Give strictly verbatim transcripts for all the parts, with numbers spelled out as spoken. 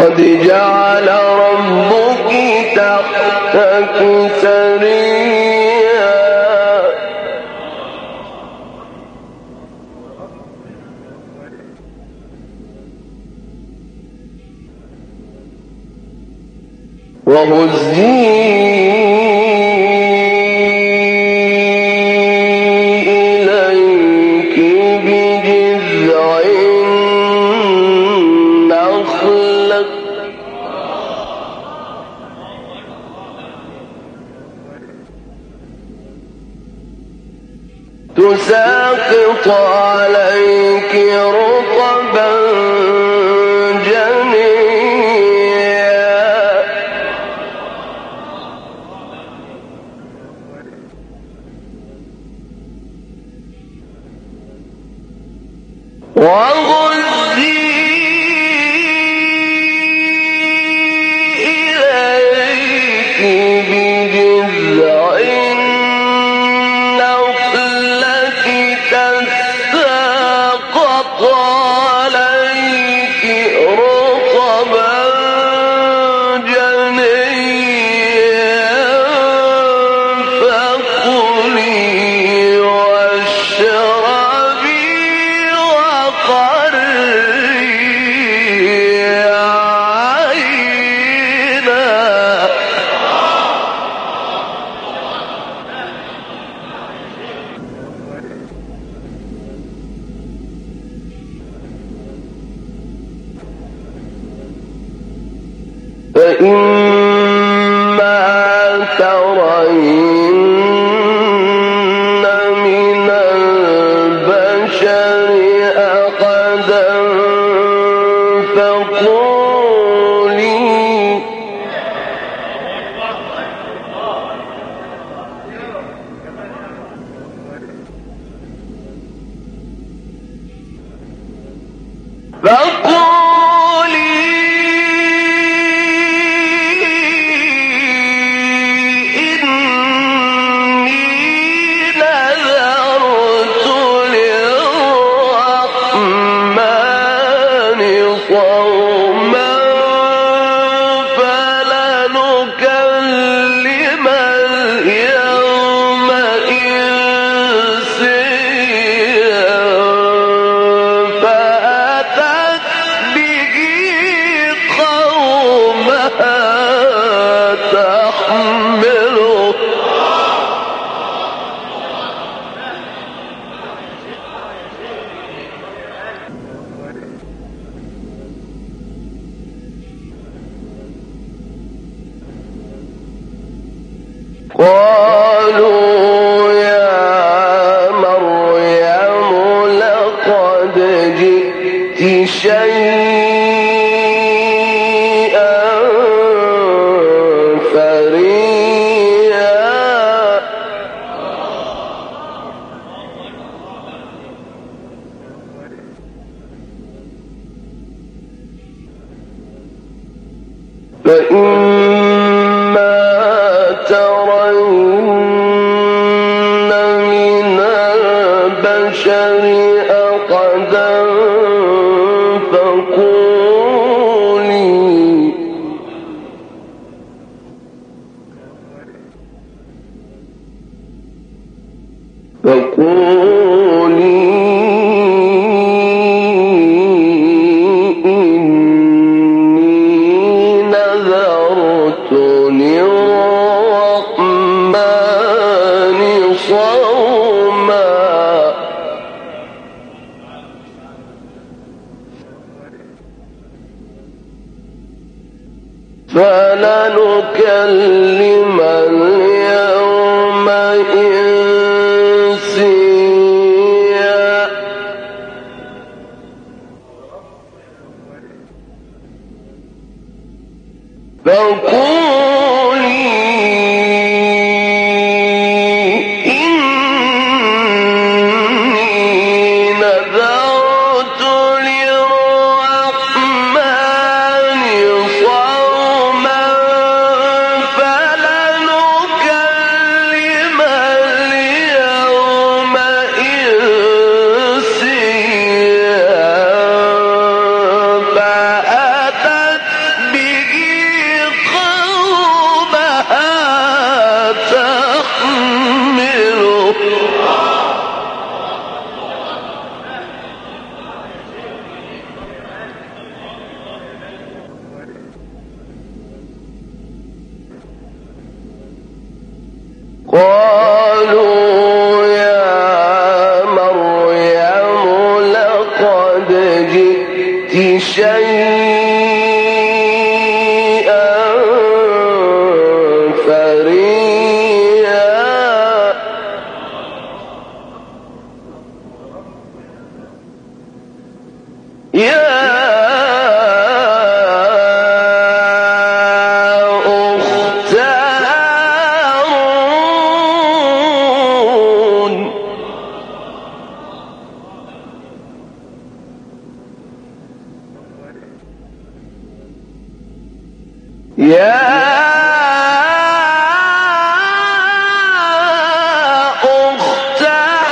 قد جعل ربك تحتك سريا وهزي إليك بجذع النخلة تساقط عليك رطبا وهزي إليك بجذع النخلة تساقط عليك رطبا جنيا فكلي واشربي فإما ترين من البشر أحدا فقولي فقولي صوما فلنكلم اليوم إنسيا فأتت به قومها تحمله قالوا يا مريم لقد جئت شيئا فريا فإما ترين من البشر أحدا فقولي فقولي إني نذرت للرحمن صوما فلنكلم اليوم إنسيا فقولي إني نذرت للرحمن صوما فلنكلم شيئا فريا يا أخت هارون يا أخت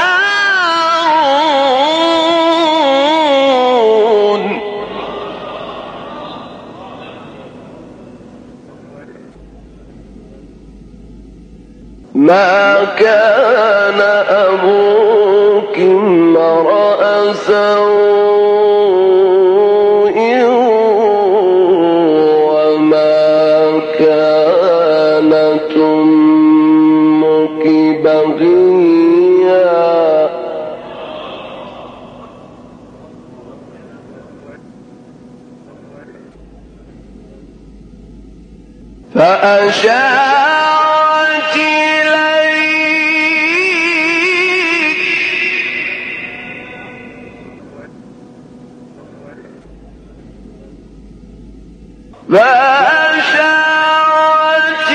هارون ما كان أبوك امرأ سوء وما كانت أمك بغيا فأشارت إليه فأشارت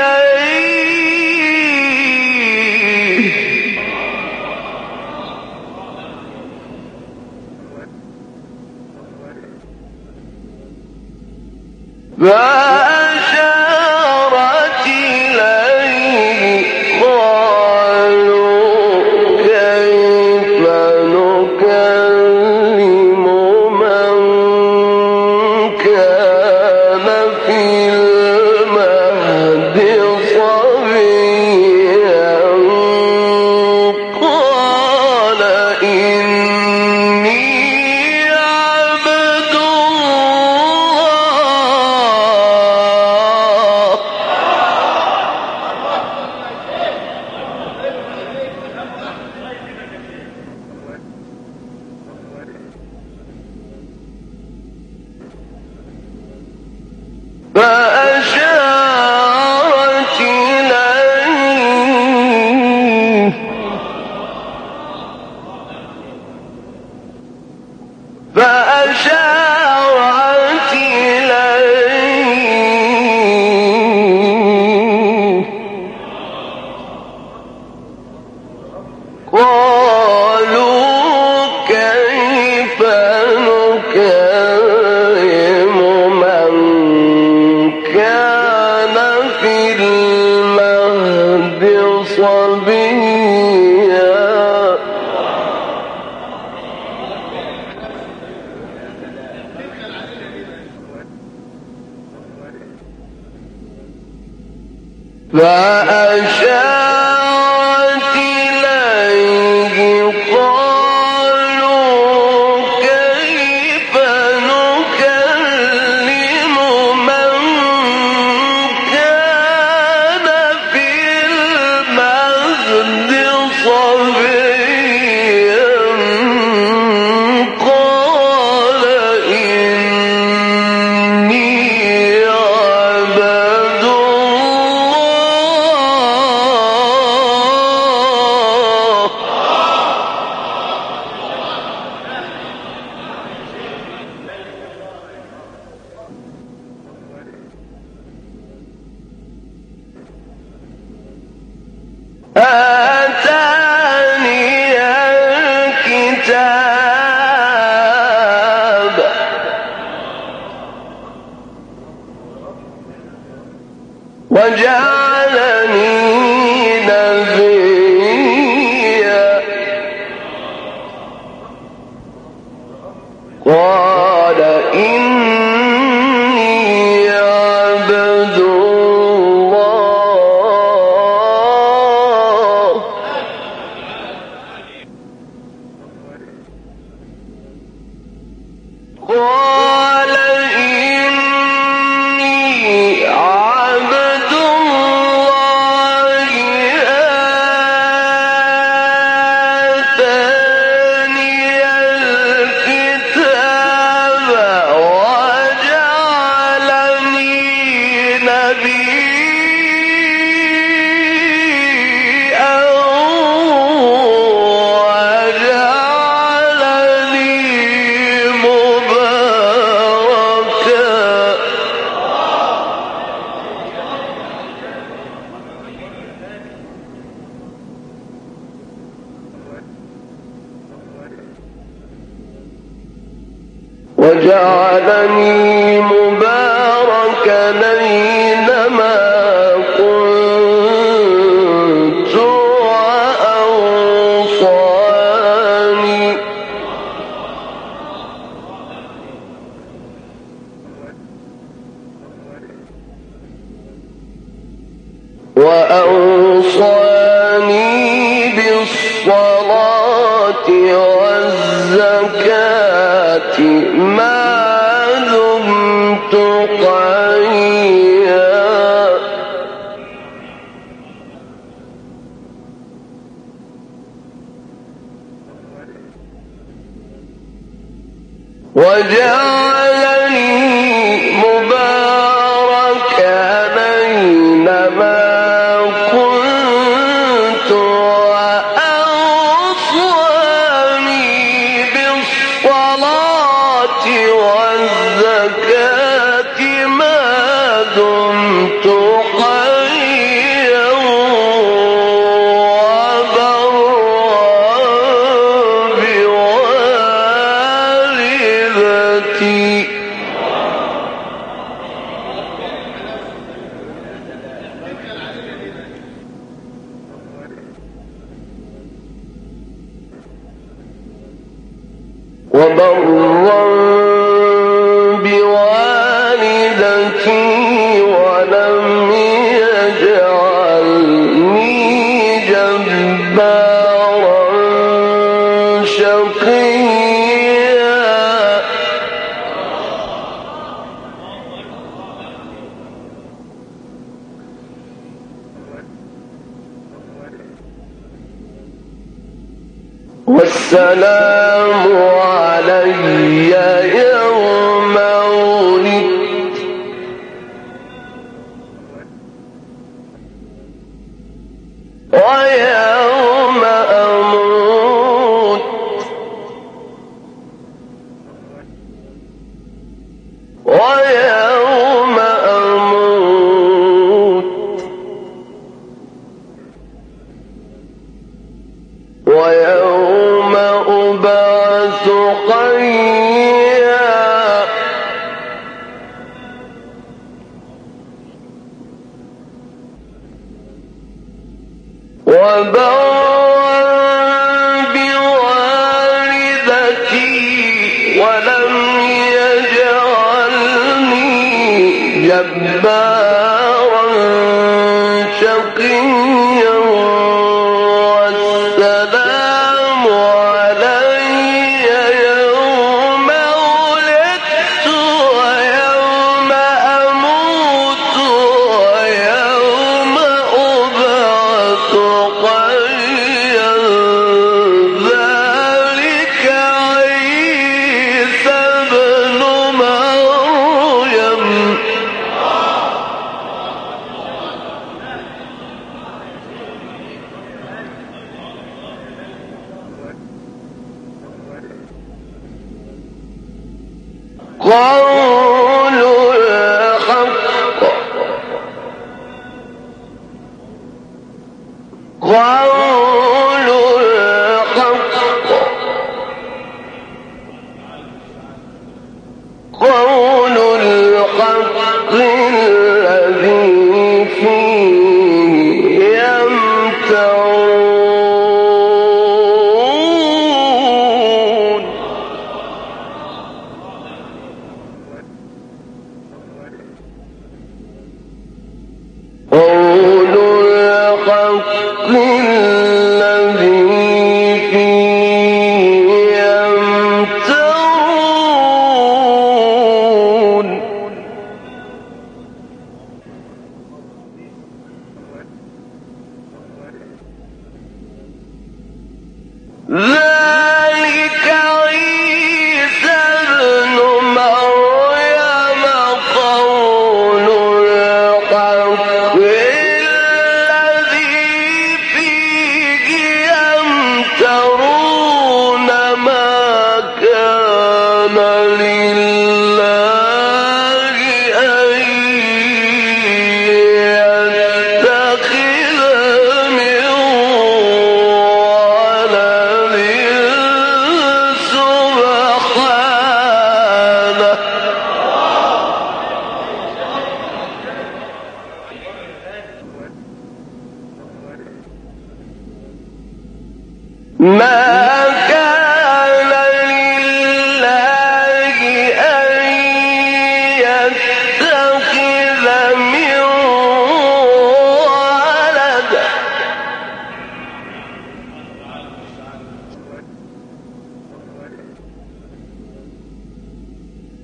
إليه فأشارت إليه قالوا كيف نكلم من كان في المهد صبيا قال إني عبد الله فأشارت إليه فأشارت إليه قالوا كيف نكلم من كان في المهد صبيا فأشارت إليه قالوا كيف نكلم من كان في المهد صبيا قال إني عبد الله آتاني الكتاب وجعلني نبيا قال إني عبد الله قال إني عبد الله آتاني الكتاب وجعلني مباركا أينما كنت وأوصاني وأوصاني بالصلاة والزكاة ما دمت حيا وجعلني مباركا أينما كنت وأوصاني بالصلاة والزكاة ما دمت حيا وبرا بوالدتي وبرا بوالدتي ولم يجعلني جبارا شقيا والسلام علي يوم ولدت ويوم أموت ويوم أموت ويوم أبعث حيا وبرا بوالدتي ولم يجعلني جبارا شقيا والسلام علي يوم ولدت ويوم أموت ويوم أبعث حيا ذلك عيسى ابن مريم قول الحق قول الحق قول الحق الذي فيه يمترون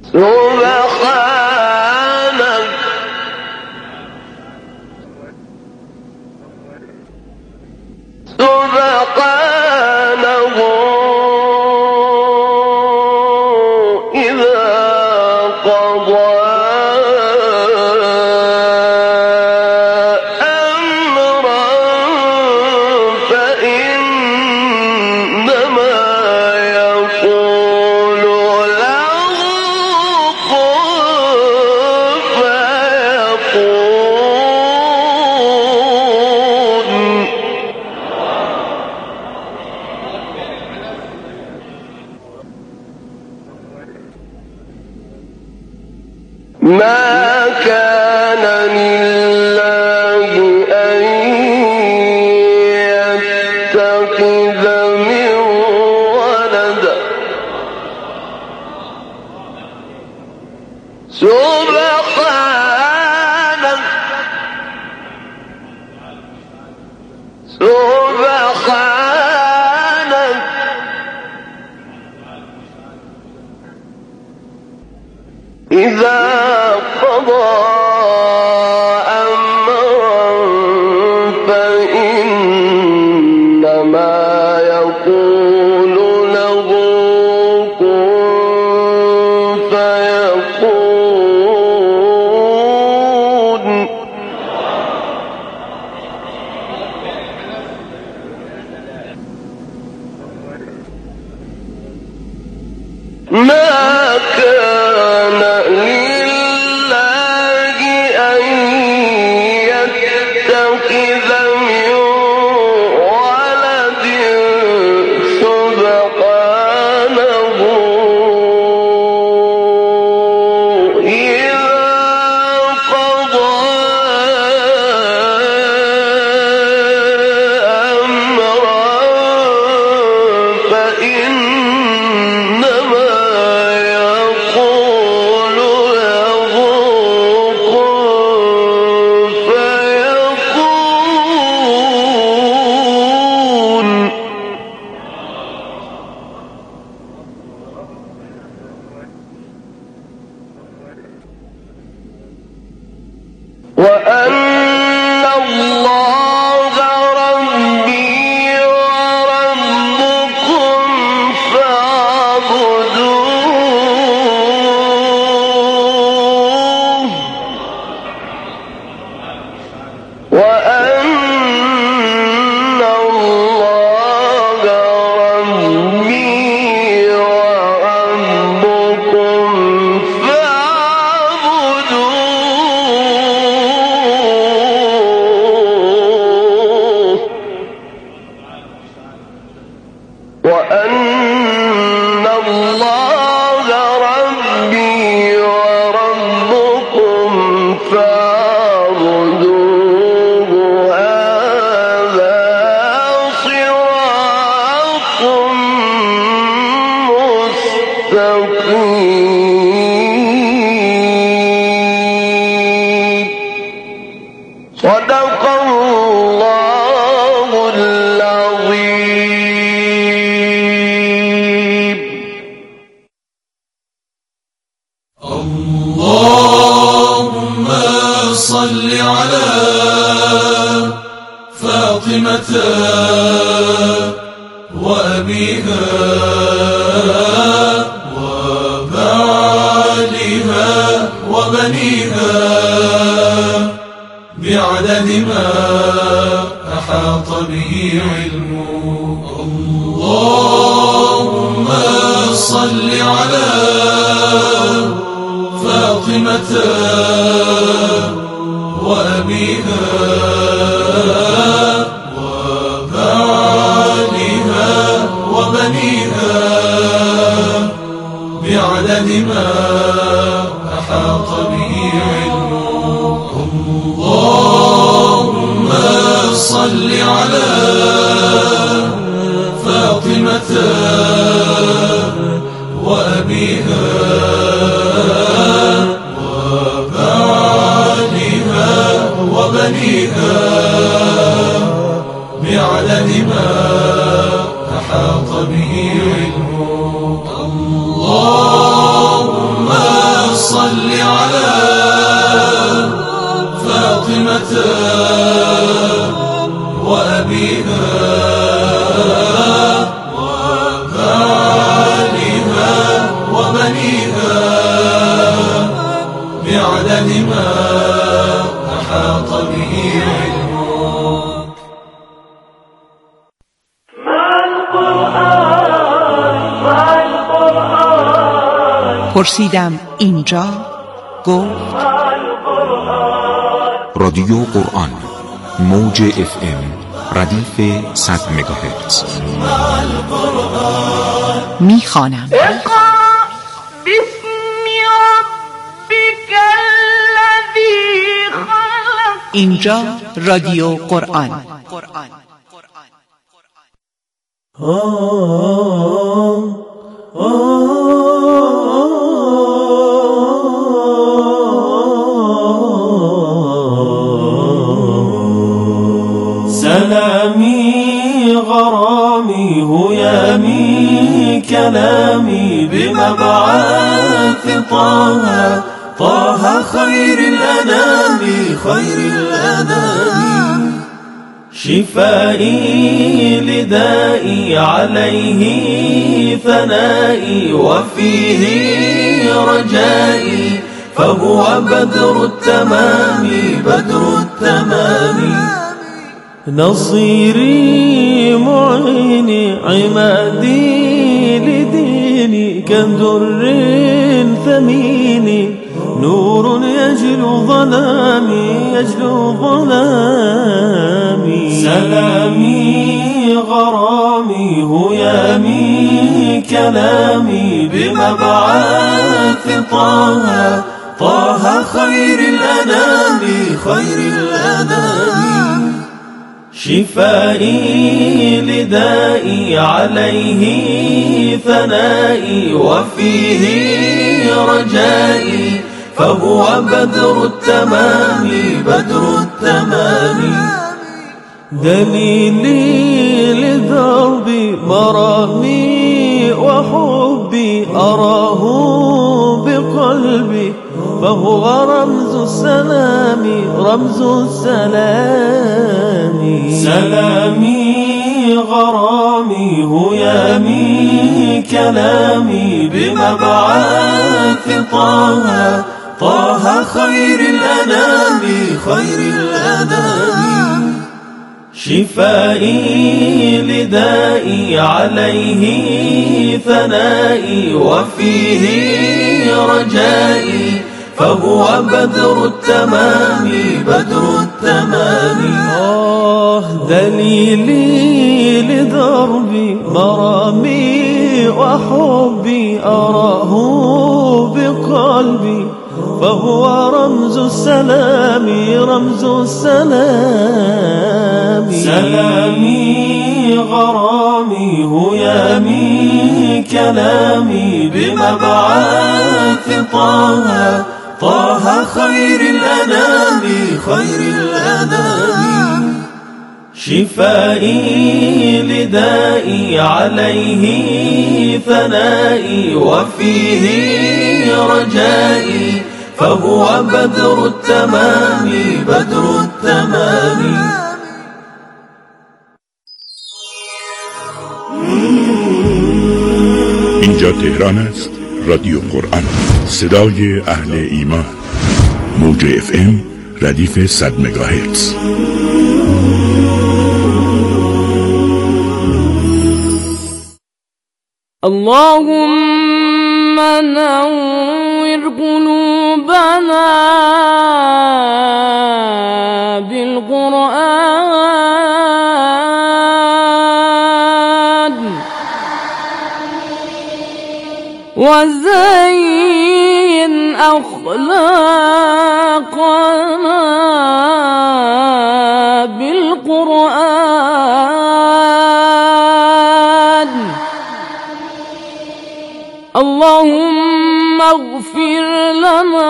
سبحانك سبحانه إذا قضى أمرا فإنما يقول له كن فيكون. ما كان لله أن يتخذ من ولد سبحانه سبحانه إذا قضى أمرا فإنما يقول له كن فيكون. ما كان لله أن يتخذ من ولد سبحانه إذا قضى أمرا فإنما يقول له كن فيكون. وأن الله ربي وربكم فاعبدوه وأن الله ربي وربكم فاعبدوه وأن الله ربي وربكم فاعبدوه هذا صراط مستقيم. صدق الله العظيم. اللهم صل على فاطمة وأبيها وبعلها وبنيها بعدد ما أحاط به علمه. اللهم صل على فاطمة وأبيها وبعلها وبنيها بعدد ما أحاط به علمه. اللهم صل على فاطمة وأبيها وبعلها وبنيها بعدد ما أحاط به علمه. اللهم فاطمة وأبيها وآلها وبنيها بعدد ما أحاط به علمه. مع القرآن مع القرآن پرسیدم اینجا، گفت رادیو قرآن، موج اف ام، ردیف صد مگاهرتز. میخوانم. اقرأ باسم ربك الذي خلق. اینجا رادیو قرآن. سلامي غرامي هيامي كلامي بمبعث طه طه خير الأنام خير الأنام شفائي لدائي عليه ثنائي وفيه رجائي فهو بدر التمام بدر التمام نصيري معيني عمادي لديني كدر ثميني نور يجلو ظلامي يجلو ظلامي سلامي غرامي هيامي كلامي بمبعث طه طه خير الأنام خير الأنام شفائي لدائي عليه ثنائي وفيه رجائي فهو بدر التمام بدر التمام دليلي لدربي مرامي وحبي أراه بقلبي فهو رمز السلام رمز السلام سلامي غرامي هيامي كلامي بمبعث طه طه خير الأنام خير الأنام شفائي لدائي عليه ثنائي وفيه رجائي فهو بدر التمام بدر التمام آه دليلي لدربي مرامي وحبي أراه بقلبي فهو رمز السلام رمز السلام سلامي غرامي هيامي كلامي بمبعث طه طه خير الأنام خير الأنام شفائي لدائي عليه ثنائي وفيه رجائي فهو بدر التمام بدر التمام اینجا تهران است، رادیو قرآن، صدای اهل ایمان، موج اف ام، ردیف صد مگاهرتز. اللهم نور قلوبنا بالقرآن وزين أخلاقنا بالقرآن اللهم اغفر لنا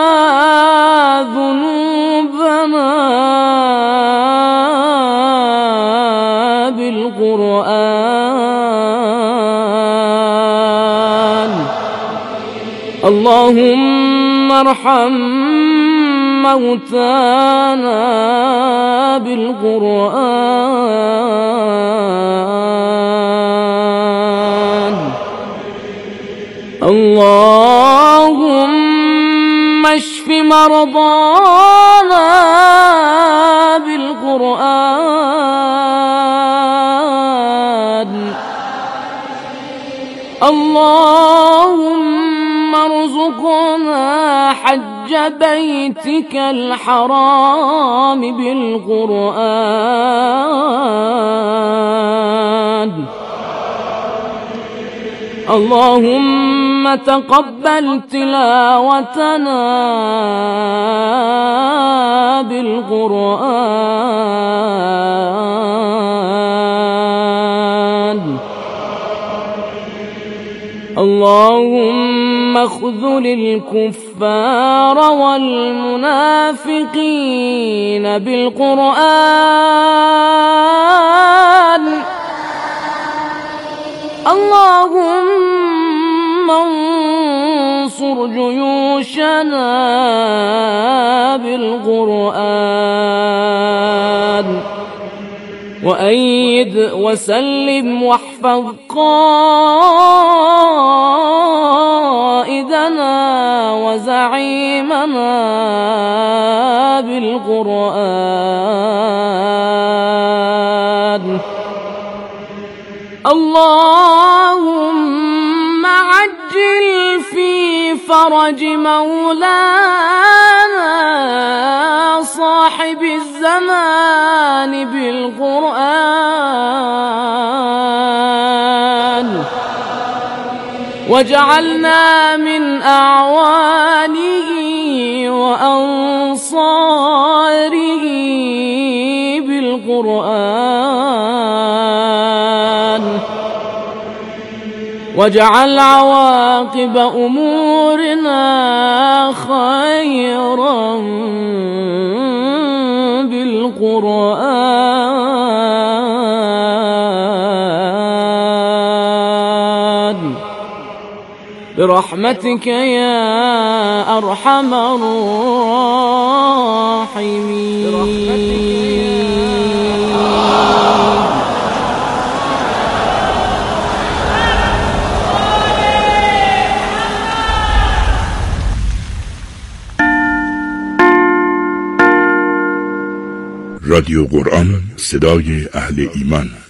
ذنوبنا بالقرآن اللهم ارحم موتانا بالقرآن اللهم اشف مرضانا بالقرآن اللهم ارزقنا حج بيتك الحرام بالقرآن اللهم تقبل تلاوتنا بالقرآن اللهم اخذل الكفار والمنافقين بالقرآن اللهم انصر جيوشنا بالقرآن وأيد وسلم واحفظ قائدنا وزعيمنا بالقرآن اللهم عجل في فرج مولانا صاحب الزمان بالقرآن واجعلنا من أعوانه وأنصاره بالقرآن واجعل عواقب أمورنا خيرا بالقرآن برحمتك يا أرحم الراحمين. رادیو قرآن، صدای اهل ایمان.